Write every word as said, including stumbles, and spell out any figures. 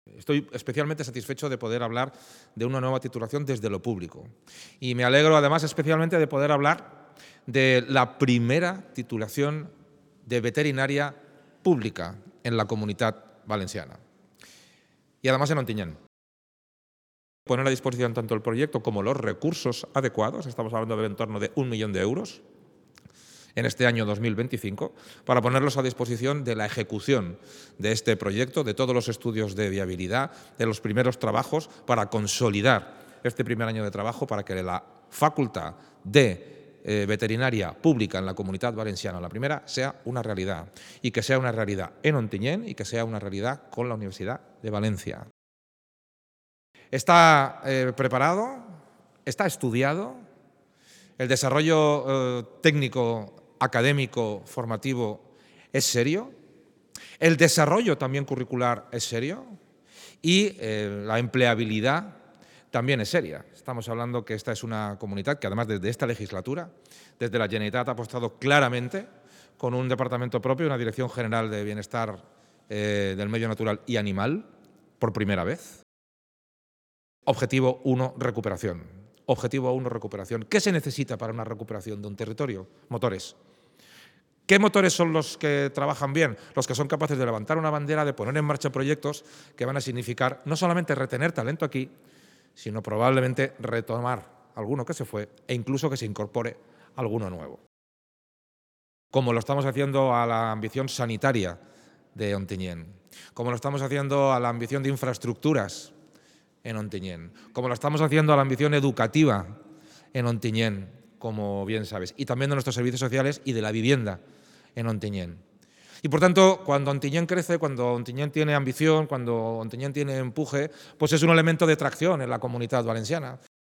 Estoy especialmente satisfecho de poder hablar de una nueva titulación desde lo público. Y me alegro además especialmente de poder hablar de la primera titulación de veterinaria pública en la Comunitat Valenciana. Y además en Ontinyent. Poner a disposición tanto el proyecto como los recursos adecuados, estamos hablando del entorno de un millón de euros, en este año dos mil veinticinco, para ponerlos a disposición de la ejecución de este proyecto, de todos los estudios de viabilidad, de los primeros trabajos, para consolidar este primer año de trabajo, para que la Facultad de eh, Veterinaria Pública en la Comunitat Valenciana, la primera, sea una realidad. Y que sea una realidad en Ontinyent y que sea una realidad con la Universidad de Valencia. Está eh, preparado, está estudiado, el desarrollo eh, técnico, académico, formativo es serio, el desarrollo también curricular es serio y eh, la empleabilidad también es seria. Estamos hablando que esta es una comunidad que además desde esta legislatura, desde la Generalitat ha apostado claramente con un departamento propio, una Dirección General de Bienestar eh, del Medio Natural y Animal, por primera vez. Objetivo uno, recuperación. Objetivo uno, recuperación. ¿Qué se necesita para una recuperación de un territorio? Motores. ¿Qué motores son los que trabajan bien? Los que son capaces de levantar una bandera, de poner en marcha proyectos que van a significar no solamente retener talento aquí, sino probablemente retomar alguno que se fue e incluso que se incorpore alguno nuevo. Como lo estamos haciendo a la ambición sanitaria de Ontinyent, como lo estamos haciendo a la ambición de infraestructuras en Ontinyent, como lo estamos haciendo a la ambición educativa en Ontinyent, como bien sabes, y también de nuestros servicios sociales y de la vivienda en Ontinyent. Y por tanto, cuando Ontinyent crece, cuando Ontinyent tiene ambición, cuando Ontinyent tiene empuje, pues es un elemento de tracción en la Comunitat Valenciana.